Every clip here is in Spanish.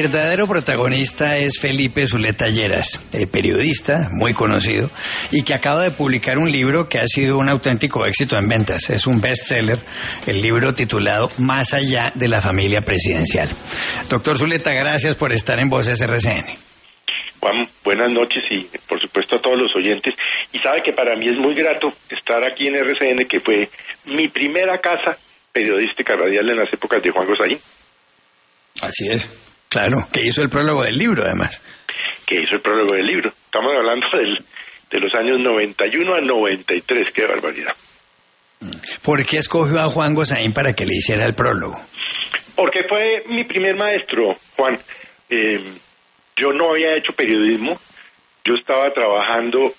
verdadero protagonista es Felipe Zuleta Lleras, periodista muy conocido y que acaba de publicar un libro que ha sido un auténtico éxito en ventas. Es un bestseller, el libro titulado Más allá de la familia presidencial. Doctor Zuleta, gracias por estar en Voces RCN. Juan, buenas noches y por supuesto a todos los oyentes. Y sabe que para mí es muy grato estar aquí en RCN, que fue mi primera casa periodística radial en las épocas de Juan Gosaín. Así es, claro, que hizo el prólogo del libro además. Que hizo el prólogo del libro. Estamos hablando de los años 91 a 93, qué barbaridad. ¿Por qué escogió a Juan Gosaín para que le hiciera el prólogo? Porque fue mi primer maestro, Juan. Yo no había hecho periodismo, yo estaba trabajando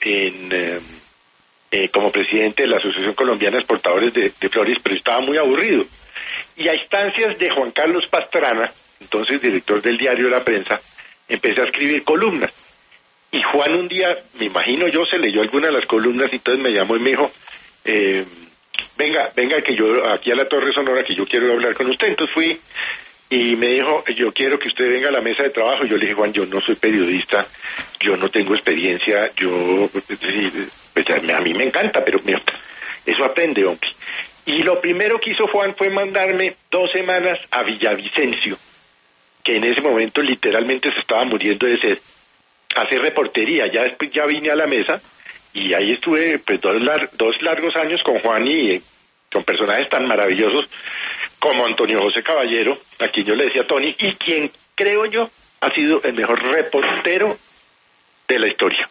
como presidente de la Asociación Colombiana de Exportadores de Flores, pero estaba muy aburrido. Y a instancias de Juan Carlos Pastrana, entonces director del diario La Prensa, empecé a escribir columnas. Y Juan un día, me imagino yo, se leyó alguna de las columnas y entonces me llamó y me dijo, venga que yo, aquí a la Torre Sonora, que yo quiero hablar con usted. Entonces fui y me dijo, yo quiero que usted venga a la mesa de trabajo. Yo le dije, Juan, yo no soy periodista, yo no tengo experiencia, pues a mí me encanta, pero mira, eso aprende, hombre. Y lo primero que hizo Juan fue mandarme 2 semanas a Villavicencio, que en ese momento literalmente se estaba muriendo de sed, a hacer reportería. Ya después ya vine a la mesa y ahí estuve pues 2 largos años con Juan y con personajes tan maravillosos como Antonio José Caballero, a quien yo le decía Tony, y quien creo yo ha sido el mejor reportero de la historia.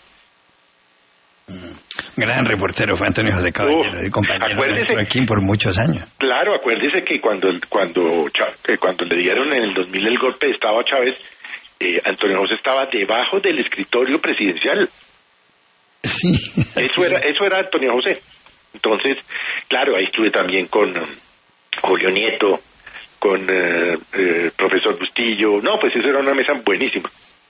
Gran reportero fue Antonio José Caballero, y compañero de Joaquín por muchos años. Claro, acuérdese que cuando le dieron en el 2000 el golpe de Estado a Chávez, Antonio José estaba debajo del escritorio presidencial. Sí, eso era Antonio José. Entonces, claro, ahí estuve también con Julio Nieto, con profesor Bustillo. No, pues eso era una mesa buenísima.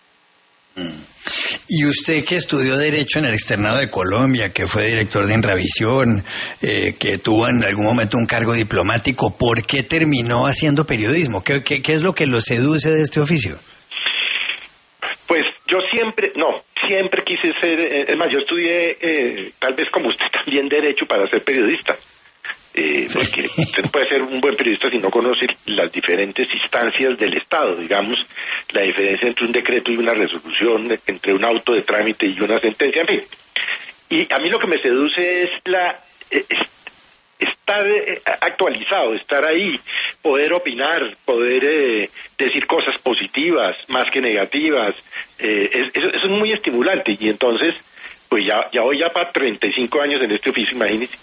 Y usted que estudió Derecho en el Externado de Colombia, que fue director de Inravisión, que tuvo en algún momento un cargo diplomático, ¿por qué terminó haciendo periodismo? ¿Qué es lo que lo seduce de este oficio? Pues yo siempre quise ser, es más, yo estudié, tal vez como usted también, Derecho para ser periodista. Porque usted no puede ser un buen periodista si no conoce las diferentes instancias del Estado, digamos, la diferencia entre un decreto y una resolución, entre un auto de trámite y una sentencia, en fin. Y a mí lo que me seduce es estar actualizado, estar ahí, poder opinar, poder decir cosas positivas más que negativas. Eso es muy estimulante. Y entonces, pues ya voy para 35 años en este oficio, imagínese.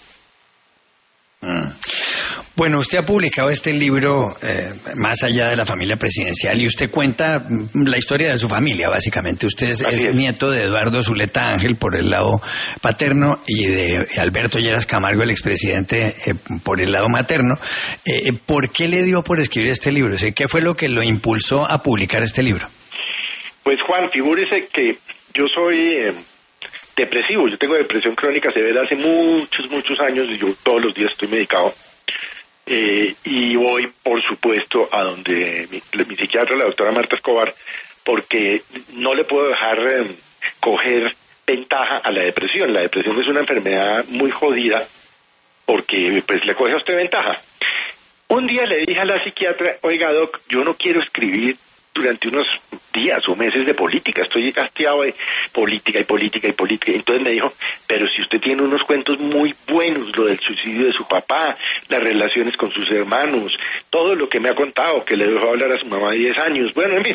Bueno, usted ha publicado este libro, Más allá de la familia presidencial, y usted cuenta la historia de su familia, básicamente. Usted es nieto de Eduardo Zuleta Ángel por el lado paterno y de Alberto Lleras Camargo, el expresidente, por el lado materno. ¿Por qué le dio por escribir este libro? ¿Qué fue lo que lo impulsó a publicar este libro? Pues Juan, figúrese que yo soy depresivo, yo tengo depresión crónica severa hace muchos años y yo todos los días estoy medicado. Y voy, por supuesto, a donde mi psiquiatra, la doctora Marta Escobar, porque no le puedo dejar coger ventaja a la depresión. La depresión es una enfermedad muy jodida porque pues le coge a usted ventaja. Un día le dije a la psiquiatra, oiga doc, yo no quiero escribir durante unos días o meses de política, estoy hastiado de política. Entonces me dijo, pero si usted tiene unos cuentos muy buenos, lo del suicidio de su papá, las relaciones con sus hermanos, todo lo que me ha contado, que le dejó hablar a su mamá de 10 años, bueno, en fin.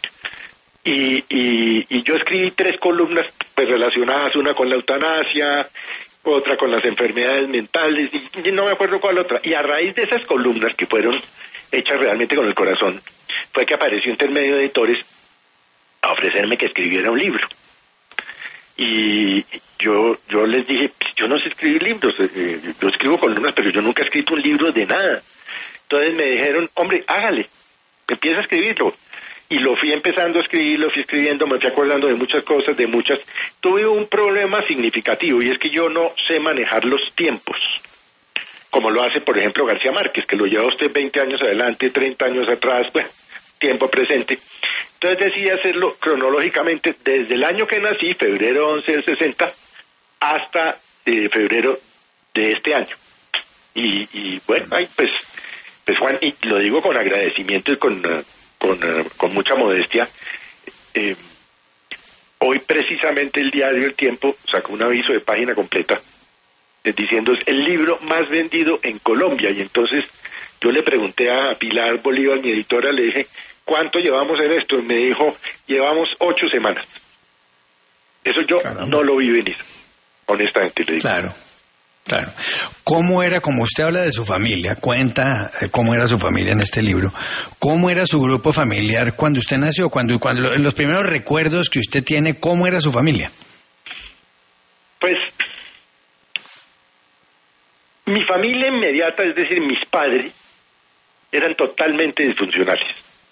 Y yo escribí 3 columnas pues relacionadas, una con la eutanasia, otra con las enfermedades mentales, y no me acuerdo cuál otra. Y a raíz de esas columnas, que fueron hechas realmente con el corazón, fue que apareció Intermedio Editores a ofrecerme que escribiera un libro. Y yo les dije, pues yo no sé escribir libros, yo escribo columnas, pero yo nunca he escrito un libro de nada. Entonces me dijeron, hombre, hágale, empieza a escribirlo. Y lo fui empezando a escribir, lo fui escribiendo, me fui acordando de muchas cosas, Tuve un problema significativo, y es que yo no sé manejar los tiempos, como lo hace, por ejemplo, García Márquez, que lo lleva usted 20 años adelante, 30 años atrás, bueno, tiempo presente. Entonces decidí hacerlo cronológicamente desde el año que nací, febrero 11 del 60, hasta febrero de este año. Y bueno, pues Juan, y lo digo con agradecimiento y con mucha modestia, hoy precisamente el diario El Tiempo sacó un aviso de página completa diciendo es el libro más vendido en Colombia, y entonces yo le pregunté a Pilar Bolívar, mi editora, le dije, ¿cuánto llevamos en esto? Y me dijo, llevamos 8 semanas. Eso yo no lo vi venir, honestamente le digo. Claro. ¿Cómo era, como usted habla de su familia, cuenta cómo era su familia en este libro, cómo era su grupo familiar cuando usted nació, cuando en los primeros recuerdos que usted tiene, cómo era su familia? Pues, mi familia inmediata, es decir, mis padres, eran totalmente disfuncionales.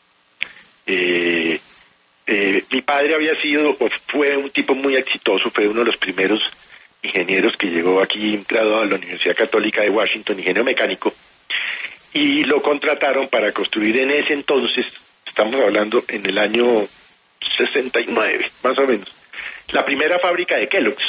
Mi padre había sido, o fue un tipo muy exitoso, fue uno de los primeros ingenieros que llegó aquí, graduado de la Universidad Católica de Washington, ingeniero mecánico, y lo contrataron para construir en ese entonces, estamos hablando en el año 69, más o menos, la primera fábrica de Kellogg's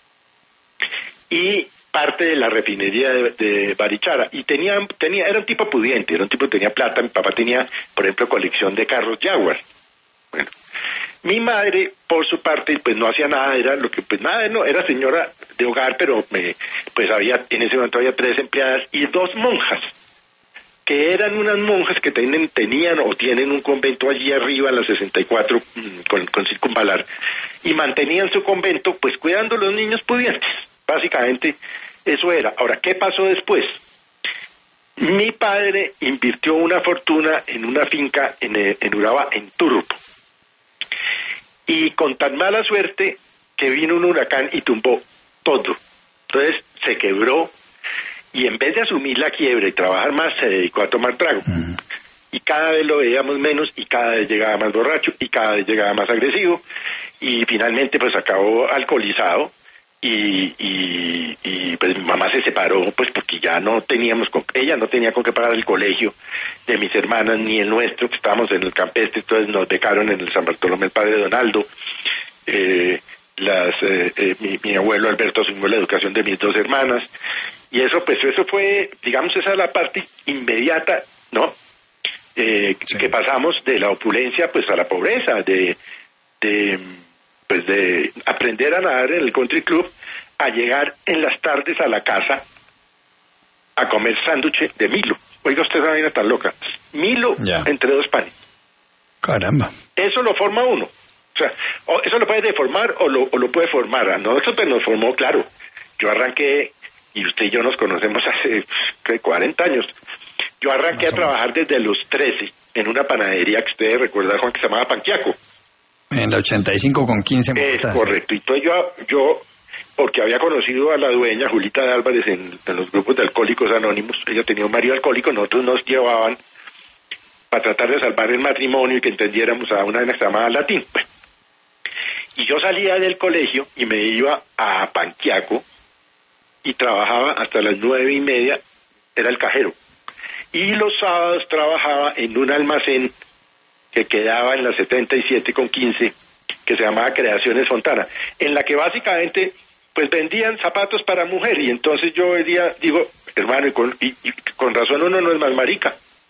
y parte de la refinería de Barichara, y era un tipo pudiente, era un tipo que tenía plata. Mi papá tenía, por ejemplo, colección de carros Jaguar. Bueno, mi madre, por su parte, pues no hacía nada, era señora de hogar, pero pues en ese momento había 3 empleadas y 2 monjas, que eran unas monjas que tenían o tienen un convento allí arriba en la 64 con Circunvalar, y mantenían su convento pues cuidando a los niños pudientes. Básicamente eso era. Ahora, ¿qué pasó después? Mi padre invirtió una fortuna en una finca en Urabá, en Turbo, y con tan mala suerte que vino un huracán y tumbó todo. Entonces se quebró, y en vez de asumir la quiebra y trabajar más, se dedicó a tomar trago. Y cada vez lo veíamos menos, y cada vez llegaba más borracho, y cada vez llegaba más agresivo, y finalmente pues acabó alcoholizado. Y pues mi mamá se separó, pues porque ya ella no tenía con qué pagar el colegio de mis hermanas ni el nuestro, que estábamos en el campestre. Entonces nos becaron en el San Bartolomé el Padre Donaldo. Mi abuelo Alberto asumió la educación de mis 2 hermanas, y eso fue, digamos, esa es la parte inmediata, ¿no? Sí. Que pasamos de la opulencia pues a la pobreza, de aprender a nadar en el country club, a llegar en las tardes a la casa a comer sándwich de Milo. Oiga usted esa vaina tan loca. Milo entre 2 panes. Caramba. Eso lo forma uno. O sea, eso lo puede deformar o lo puede formar. A nosotros pues nos formó, claro. Yo arranqué, y usted y yo nos conocemos hace 40 años. Yo arranqué a trabajar desde los 13 en una panadería que ustedes recuerdan, Juan, que se llamaba Panquiaco. En la 85 con 15 en Bogotá. Es correcto. Y entonces yo, porque había conocido a la dueña, Julita de Álvarez, en los grupos de Alcohólicos Anónimos, ella tenía un marido alcohólico, nosotros nos llevaban para tratar de salvar el matrimonio y que entendiéramos a una que se llamaba Latín. Bueno, y yo salía del colegio y me iba a Panquiaco y trabajaba hasta las 9:30, era el cajero. Y los sábados trabajaba en un almacén que quedaba en la 77 con 15, que se llamaba Creaciones Fontana, en la que básicamente pues vendían zapatos para mujer. Y entonces yo digo, hermano, y con razón uno no es más marica.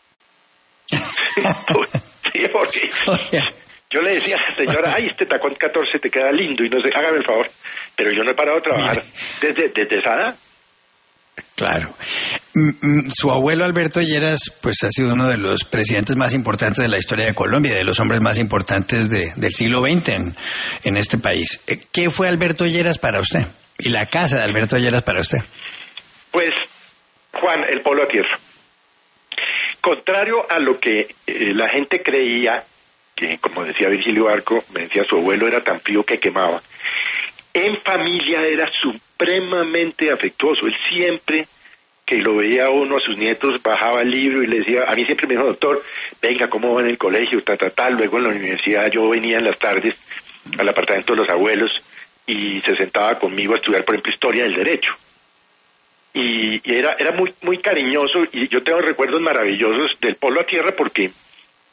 Sí, porque yo le decía a la señora, ay, este tacón 14 te queda lindo, y no sé, hágame el favor. Pero yo no he parado de trabajar desde esa edad. Claro. Su abuelo Alberto Lleras pues ha sido uno de los presidentes más importantes de la historia de Colombia, de los hombres más importantes del siglo XX en este país. ¿Qué fue Alberto Lleras para usted? ¿Y la casa de Alberto Lleras para usted? Pues, Juan, el polo a tierra. Contrario a lo que la gente creía, que como decía Virgilio Barco, me decía su abuelo era tan frío que quemaba. En familia era supremamente afectuoso. Él siempre que lo veía uno a sus nietos bajaba el libro y le decía, a mí siempre me dijo, doctor, venga, ¿cómo va en el colegio? Luego en la universidad yo venía en las tardes al apartamento de los abuelos y se sentaba conmigo a estudiar, por ejemplo, historia del derecho. Y era muy, muy cariñoso, y yo tengo recuerdos maravillosos del polo a tierra porque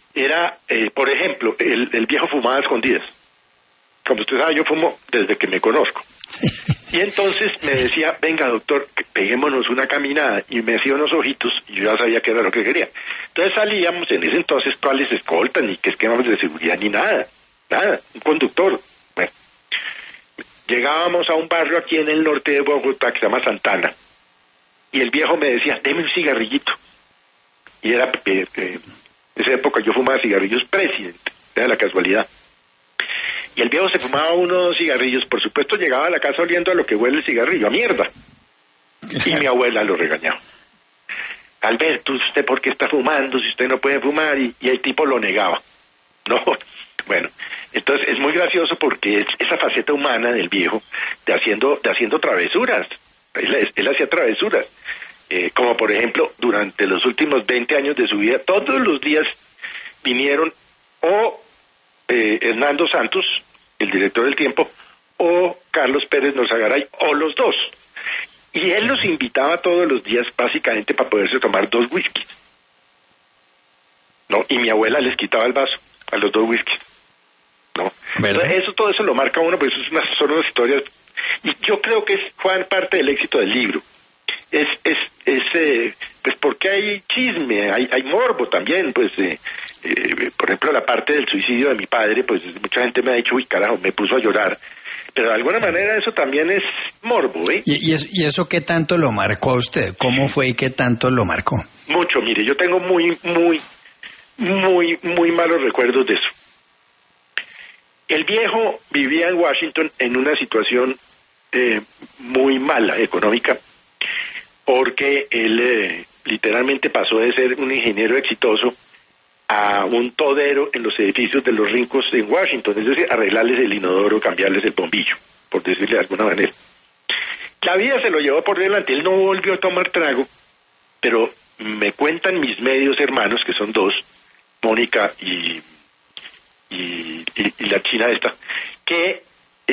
era, por ejemplo, el viejo fumaba a escondidas. Como usted sabe, yo fumo desde que me conozco. Y entonces me decía, venga doctor, peguémonos una caminada, y me hacía unos ojitos, y yo ya sabía qué era lo que quería. Entonces salíamos, en ese entonces, cuáles escoltas, ni qué esquemas de seguridad, ni nada, un conductor. Bueno, llegábamos a un barrio aquí en el norte de Bogotá que se llama Santana, y el viejo me decía, deme un cigarrillito. Y era, en esa época yo fumaba cigarrillos President, era la casualidad. Y el viejo se fumaba uno o dos cigarrillos, por supuesto llegaba a la casa oliendo a lo que huele el cigarrillo, a mierda. Y mi abuela lo regañaba. Alberto, ¿usted por qué está fumando si usted no puede fumar? Y el tipo lo negaba. No, bueno, entonces es muy gracioso porque es esa faceta humana del viejo de haciendo travesuras. Él hacía travesuras. Como por ejemplo, durante los últimos 20 años de su vida, todos los días vinieron Hernando Santos, el director del Tiempo, o Carlos Pérez Norzagaray, o los dos. Y él los invitaba todos los días básicamente para poderse tomar 2 whiskies. ¿No? Y mi abuela les quitaba el vaso a los 2 whiskies. ¿No? Entonces, todo eso lo marca uno, pues son unas historias. Y yo creo que es, Juan, parte del éxito del libro. Pues porque hay chisme, hay morbo también, pues por ejemplo la parte del suicidio de mi padre, pues mucha gente me ha dicho, uy carajo, me puso a llorar, pero de alguna manera eso también es morbo, ¿eh? ¿Y eso qué tanto lo marcó a usted? ¿Cómo fue y qué tanto lo marcó? Mucho, mire, yo tengo muy malos recuerdos de eso. El viejo vivía en Washington en una situación muy mala económica, porque él literalmente pasó de ser un ingeniero exitoso a un todero en los edificios de los ricos en Washington, es decir, arreglarles el inodoro, cambiarles el bombillo, por decirle de alguna manera. La vida se lo llevó por delante, él no volvió a tomar trago, pero me cuentan mis medios hermanos, que son 2, Mónica y la china esta, que...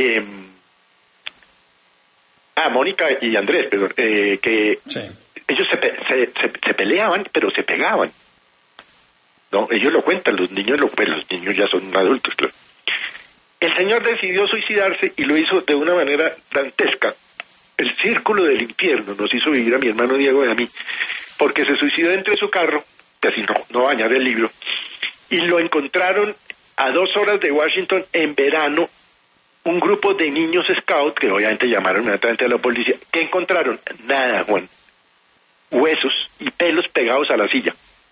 Mónica y Andrés, perdón, que sí. Ellos se peleaban, pero se pegaban. No, ellos lo cuentan, los niños ya son adultos, claro. El señor decidió suicidarse y lo hizo de una manera dantesca. El círculo del infierno nos hizo vivir a mi hermano Diego y a mí, porque se suicidó dentro de su carro, que así no va a añadir el libro, y lo encontraron a 2 horas de Washington en verano, un grupo de niños scout, que obviamente llamaron inmediatamente a la policía. ¿Qué encontraron? Nada, Juan. Huesos y pelos pegados a la silla.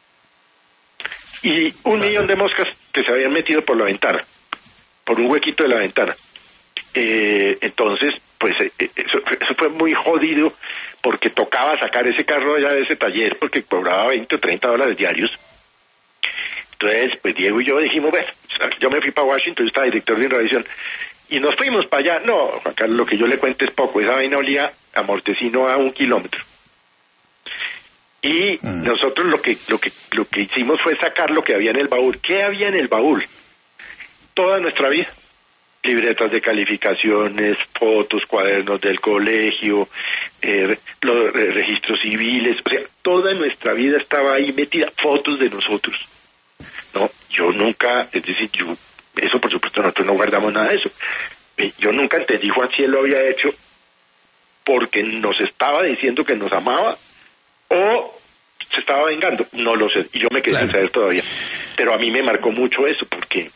Y 1 millón de moscas que se habían metido por la ventana, por un huequito de la ventana. Entonces, pues eso fue muy jodido, porque tocaba sacar ese carro allá de ese taller, porque cobraba $20 o $30 diarios. Entonces, pues Diego y yo dijimos, bueno, yo me fui para Washington, yo estaba director de Inravisión, y nos fuimos para allá. No, Juan Carlos, lo que yo le cuento es poco. Esa vaina olía a mortecino a 1 kilómetro. Y nosotros lo que hicimos fue sacar lo que había en el baúl. ¿Qué había en el baúl? Toda nuestra vida. Libretas de calificaciones, fotos, cuadernos del colegio, los registros civiles. O sea, toda nuestra vida estaba ahí metida. Fotos de nosotros. No, yo nunca, es decir, eso por supuesto nosotros no guardamos nada de eso. Yo nunca entendí Juan si él lo había hecho porque nos estaba diciendo que nos amaba o se estaba vengando, no lo sé, y yo me quedé sin saber todavía. Pero a mí me marcó mucho eso porque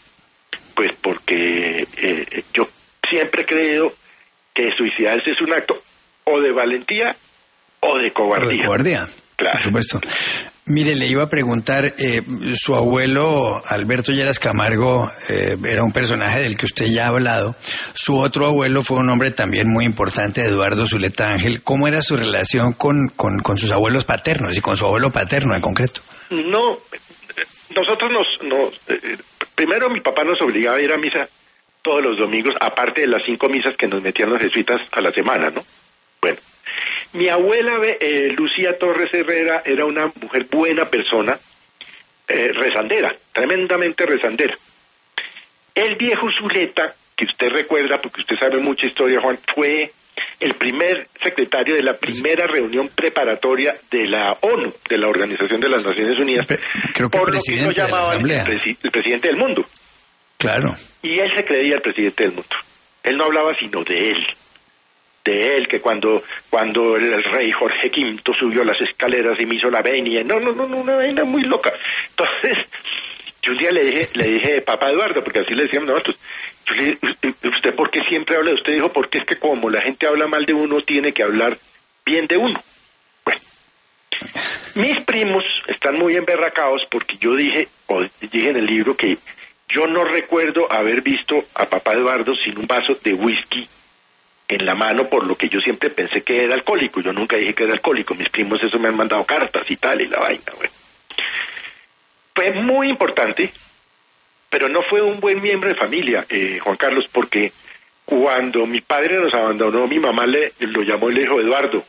yo siempre he creído que suicidarse es un acto o de valentía o de cobardía. O de cobardía, claro. Por supuesto. Mire, le iba a preguntar, su abuelo Alberto Lleras Camargo era un personaje del que usted ya ha hablado. Su otro abuelo fue un hombre también muy importante, Eduardo Zuleta Ángel. ¿Cómo era su relación con sus abuelos paternos y con su abuelo paterno en concreto? No, nosotros primero mi papá nos obligaba a ir a misa todos los domingos, aparte de las 5 misas que nos metían los jesuitas a la semana, ¿no? Bueno. Mi abuela Lucía Torres Herrera era una mujer buena persona, rezandera, tremendamente rezandera. El viejo Zuleta, que usted recuerda, porque usted sabe mucha historia, Juan, fue el primer secretario de la primera reunión preparatoria de la ONU, de la Organización de las Naciones Unidas, creo que por presidente lo que lo llamaban de la Asamblea. el presidente del mundo. Claro. Y él se creía el presidente del mundo. Él no hablaba sino de él, que cuando el rey Jorge V subió las escaleras y me hizo la venia, no, una vaina muy loca. Entonces, yo un día le dije, papá Eduardo, porque así le decíamos nosotros, yo le dije, ¿usted por qué siempre habla de usted? Dijo, porque es que como la gente habla mal de uno, tiene que hablar bien de uno. Bueno, mis primos están muy emberracados porque yo dije en el libro que yo no recuerdo haber visto a papá Eduardo sin un vaso de whisky en la mano, por lo que yo siempre pensé que era alcohólico. Yo nunca dije que era alcohólico. Mis primos eso me han mandado cartas y tal, y la vaina, bueno. Fue muy importante, pero no fue un buen miembro de familia, Juan Carlos, porque cuando mi padre nos abandonó, mi mamá lo llamó y le dijo, Eduardo,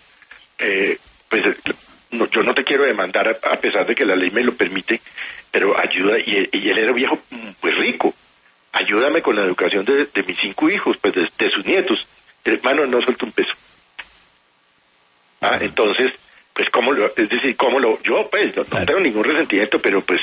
yo no te quiero demandar a pesar de que la ley me lo permite, pero ayuda, y él era un viejo pues rico, ayúdame con la educación de mis 5 hijos, pues de sus nietos. El hermano no suelta un peso. Entonces, pues yo pues no tengo ningún resentimiento, pero pues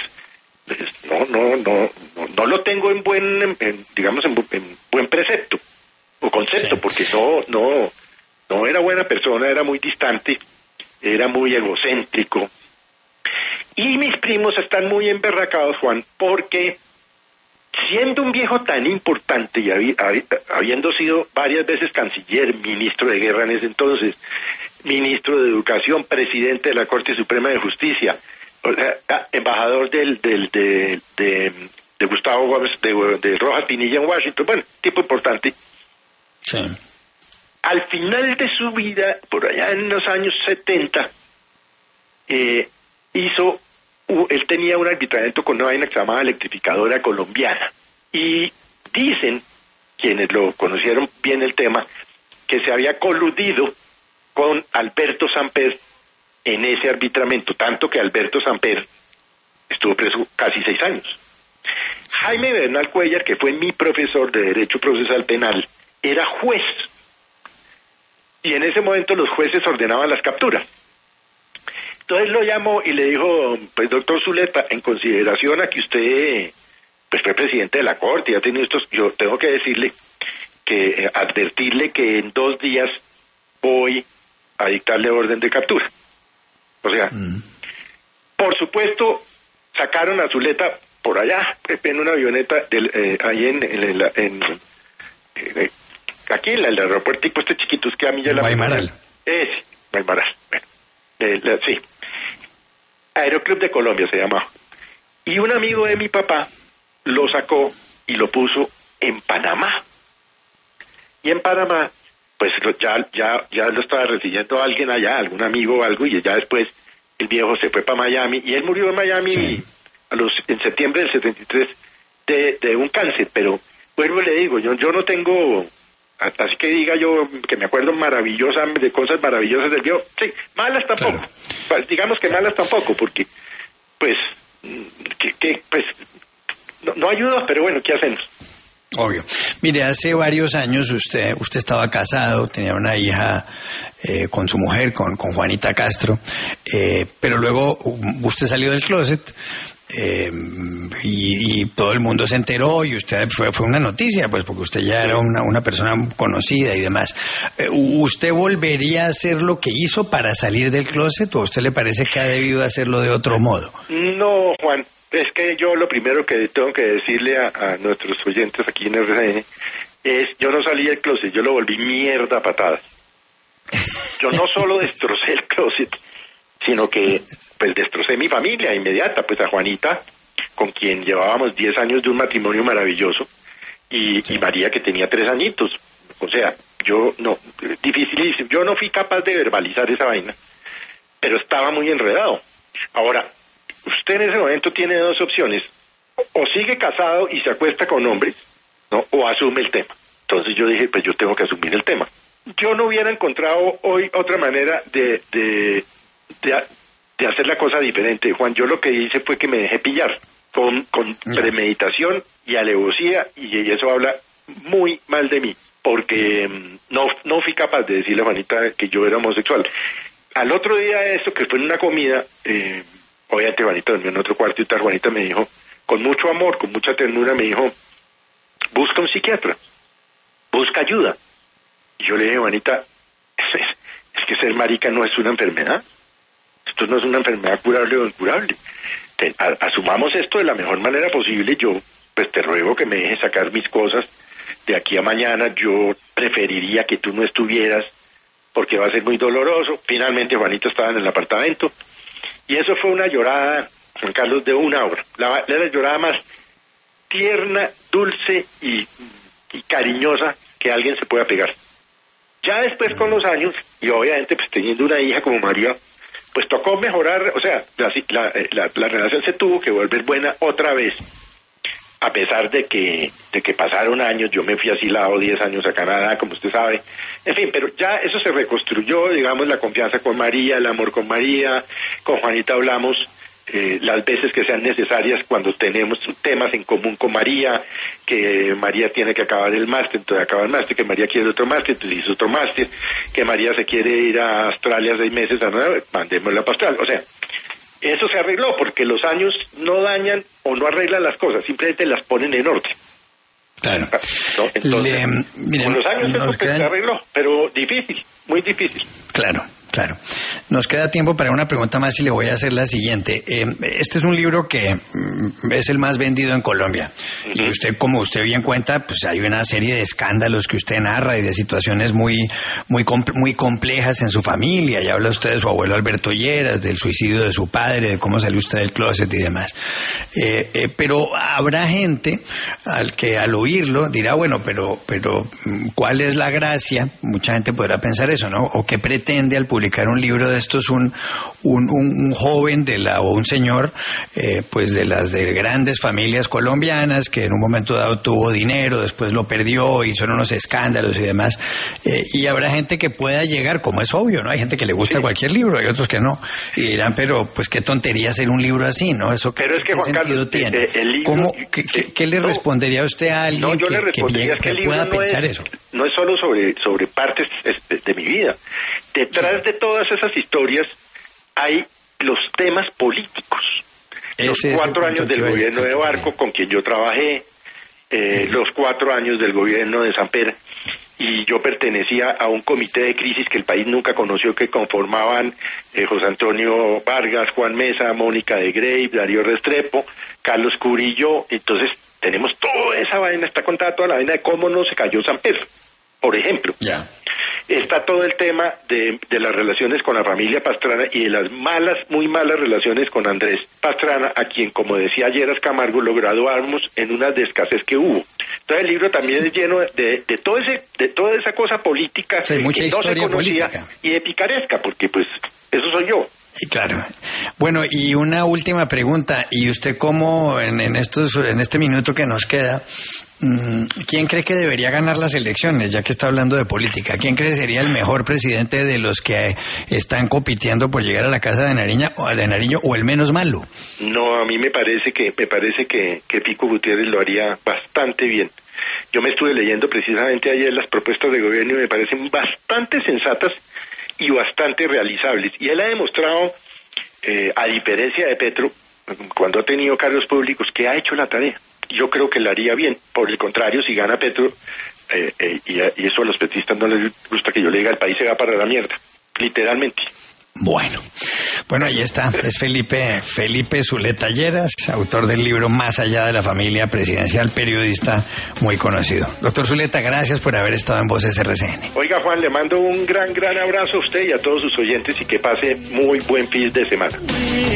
no lo tengo en buen precepto o concepto, sí. Porque no era buena persona, era muy distante, era muy egocéntrico. Y mis primos están muy emberracados, Juan, porque siendo un viejo tan importante y habiendo sido varias veces canciller, ministro de guerra en ese entonces, ministro de educación, presidente de la Corte Suprema de Justicia, embajador de Gustavo Gómez, de Rojas Pinilla en Washington, bueno, tipo importante. Sí. Al final de su vida, por allá en los años 70, él tenía un arbitramiento con una vaina que se llamaba Electrificadora Colombiana. Y dicen, quienes lo conocieron bien el tema, que se había coludido con Alberto Samper en ese arbitramiento, tanto que Alberto Samper estuvo preso casi 6 años. Jaime Bernal Cuellar, que fue mi profesor de Derecho Procesal Penal, era juez. Y en ese momento los jueces ordenaban las capturas. Entonces lo llamó y le dijo, pues doctor Zuleta, en consideración a que usted pues fue presidente de la Corte, ya tiene estos, yo tengo que decirle que advertirle que en 2 días voy a dictarle orden de captura. O sea, por supuesto, sacaron a Zuleta por allá, en una avioneta ahí aquí en el aeropuerto tipo este chiquitos que a mí ya la... Guaymaral. Guaymaral, bueno, sí. Aeroclub de Colombia se llamaba. Y un amigo de mi papá lo sacó y lo puso en Panamá. Y en Panamá, pues ya lo estaba recibiendo alguien allá, algún amigo o algo, y ya después el viejo se fue para Miami, y él murió en Miami sí. en septiembre del 73 de un cáncer. Pero vuelvo y le digo, yo no tengo... Así que diga yo que me acuerdo de cosas maravillosas del viejo, sí, malas tampoco, claro. Pues, digamos que malas tampoco, porque pues pues no ayuda, pero bueno, ¿qué hacemos? Obvio. Mire, hace varios años usted estaba casado, tenía una hija con su mujer, con Juanita Castro, pero luego usted salió del closet. Y todo el mundo se enteró y usted fue una noticia, pues porque usted ya era una persona conocida y demás. ¿Usted volvería a hacer lo que hizo para salir del closet o a usted le parece que ha debido hacerlo de otro modo? No, Juan, es que yo lo primero que tengo que decirle a nuestros oyentes aquí en RCN es, yo no salí del closet, yo lo volví mierda a patadas. Yo no solo destrocé el closet, sino que pues destrocé mi familia inmediata, pues a Juanita, con quien llevábamos 10 años de un matrimonio maravilloso, y María, que tenía 3 añitos. O sea, dificilísimo, yo no fui capaz de verbalizar esa vaina, pero estaba muy enredado. Ahora, usted en ese momento tiene 2 opciones, o sigue casado y se acuesta con hombres, ¿no? O asume el tema. Entonces yo dije, pues yo tengo que asumir el tema. Yo no hubiera encontrado hoy otra manera de hacer la cosa diferente, Juan. Yo lo que hice fue que me dejé pillar con premeditación y alevosía, y eso habla muy mal de mí, porque no fui capaz de decirle a Juanita que yo era homosexual. Al otro día de esto, que fue en una comida, obviamente Juanita dormía en otro cuarto y tal, Juanita me dijo, con mucho amor, con mucha ternura, me dijo, busca un psiquiatra, busca ayuda. Y yo le dije, Juanita, es que ser marica no es una enfermedad. Esto no es una enfermedad curable o incurable. Asumamos esto de la mejor manera posible. Yo, pues te ruego que me dejes sacar mis cosas de aquí a mañana. Yo preferiría que tú no estuvieras porque va a ser muy doloroso. Finalmente Juanita estaba en el apartamento y eso fue una llorada, Juan Carlos, de 1 hora. La llorada más tierna, dulce y cariñosa que alguien se pueda pegar. Ya después, con los años, y obviamente pues teniendo una hija como María, pues tocó mejorar, o sea, la relación se tuvo que volver buena otra vez, a pesar de que pasaron años. Yo me fui asilado 10 años a Canadá, como usted sabe, en fin, pero ya eso se reconstruyó, digamos, la confianza con María, el amor con María. Con Juanita hablamos las veces que sean necesarias cuando tenemos temas en común con María, que María tiene que acabar el máster, entonces acaba el máster, que María quiere otro máster, entonces hizo otro máster, que María se quiere ir a Australia 6 meses, mandémosla para Australia. O sea, eso se arregló porque los años no dañan o no arreglan las cosas, simplemente las ponen en orden. Claro. ¿No? Entonces, con los años eso se arregló, pero difícil, muy difícil. Claro. Nos queda tiempo para una pregunta más y le voy a hacer la siguiente. Este es un libro que es el más vendido en Colombia. Uh-huh. Y usted, como usted bien cuenta, pues hay una serie de escándalos que usted narra y de situaciones muy complejas en su familia. Ya habla usted de su abuelo Alberto Lleras, del suicidio de su padre, de cómo salió usted del closet y demás. Pero habrá gente al oírlo dirá, bueno, pero ¿cuál es la gracia? Mucha gente podrá pensar eso, ¿no? ¿O qué pretende al publicar un libro de estos un joven o un señor pues de las de grandes familias colombianas que en un momento dado tuvo dinero, después lo perdió y son unos escándalos y demás, y habrá gente que pueda llegar, como es obvio, ¿no? Hay gente que le gusta cualquier libro, hay otros que no, y dirán, pero pues qué tontería hacer un libro así, ¿no? Eso ¿qué sentido tiene? ¿Qué le respondería usted a alguien que pueda pensar eso? No es solo sobre partes de mi vida. Detrás de todas esas historias hay los temas políticos. Los 4 años del gobierno de Barco, con quien yo trabajé, los 4 años del gobierno de Samper, y yo pertenecía a un comité de crisis que el país nunca conoció, que conformaban José Antonio Vargas, Juan Mesa, Mónica de Grey, Darío Restrepo, Carlos Curillo. Entonces tenemos toda esa vaina, está contada toda la vaina de cómo no se cayó Samper, por ejemplo. Está todo el tema de las relaciones con la familia Pastrana y de las muy malas relaciones con Andrés Pastrana, a quien, como decía Lleras Camargo, lo graduamos en una de escasez que hubo. Entonces el libro también es lleno de toda esa cosa política, sí, mucha que no se conocía, política, y de picaresca, porque pues eso soy yo. Claro. Bueno, y una última pregunta, y usted cómo en este minuto que nos queda, ¿quién cree que debería ganar las elecciones, ya que está hablando de política? ¿Quién cree que sería el mejor presidente de los que están compitiendo por llegar a la Casa de Nariño o el menos malo? No, a mí me parece que Pico Gutiérrez lo haría bastante bien. Yo me estuve leyendo precisamente ayer las propuestas de gobierno y me parecen bastante sensatas y bastante realizables. Y él ha demostrado, a diferencia de Petro, cuando ha tenido cargos públicos, que ha hecho la tarea. Yo creo que la haría bien. Por el contrario, si gana Petro, y eso a los petristas no les gusta que yo le diga, el país se va para la mierda, literalmente. Bueno, ahí está, es Felipe Zuleta Lleras, autor del libro Más allá de la familia presidencial, periodista muy conocido. Doctor Zuleta, gracias por haber estado en Voces RCN. Oiga, Juan, le mando un gran abrazo a usted y a todos sus oyentes, y que pase muy buen fin de semana.